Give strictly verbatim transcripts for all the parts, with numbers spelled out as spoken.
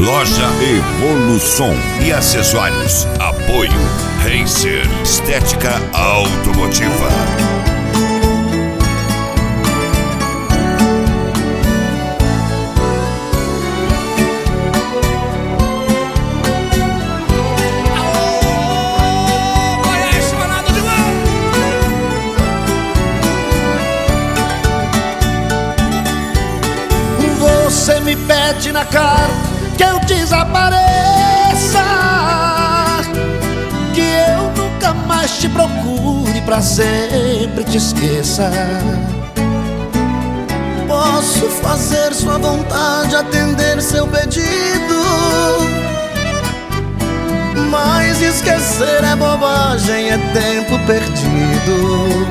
Loja Evolução e acessórios. Apoio Racer Estética Automotiva. Você me pede na cara que eu desapareça, que eu nunca mais te procure, pra sempre te esqueça. Posso fazer sua vontade, atender seu pedido, mas esquecer é bobagem, é tempo perdido.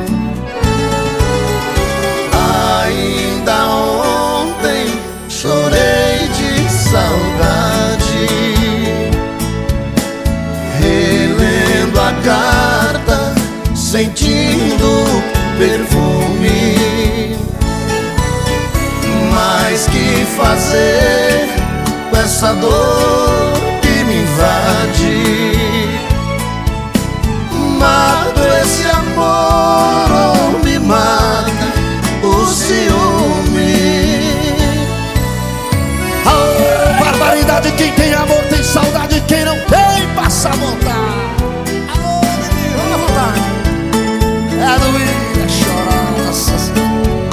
Ainda ontem chorei de saudade, relendo a carta, sentindo perfume. Mas que fazer com essa dor que me invade? Mato esse amor ou me mata o ciúme? Oh, barbaridade, quem tem amor tem saudade, quem não tem passa a vontade. Alô, menino, vamos à vontade. É doída, é chorar, nossa senhora.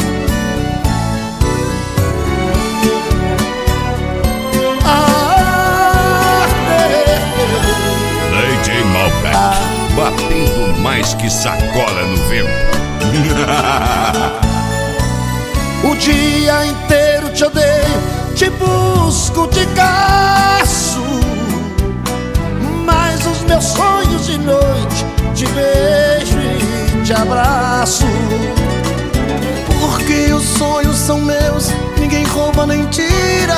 D J Malbec, batendo mais que sacola no vento. O dia inteiro te odeio, te busco, te caço, mas os meus sonhos de noite te beijo e te abraço. Porque os sonhos são meus, ninguém rouba nem tira.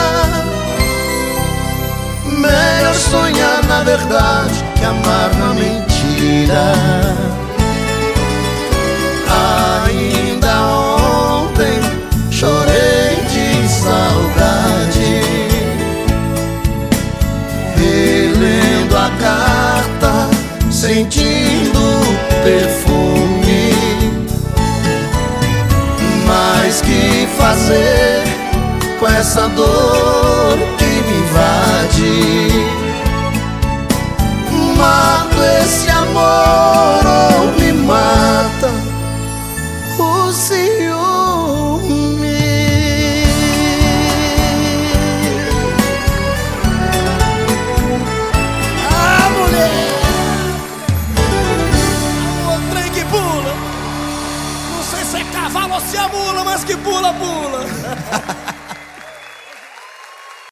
Melhor sonhar na verdade que amar na mentira. Ainda ontem chorei de saudade, relendo a carta, sentindo perfume. Mas que fazer com essa dor que me invade? Mato esse amor ou me mata o ciúme? Ah, mulher! O trem que pula, não sei se é cavalo ou se é mula, mas que pula, pula.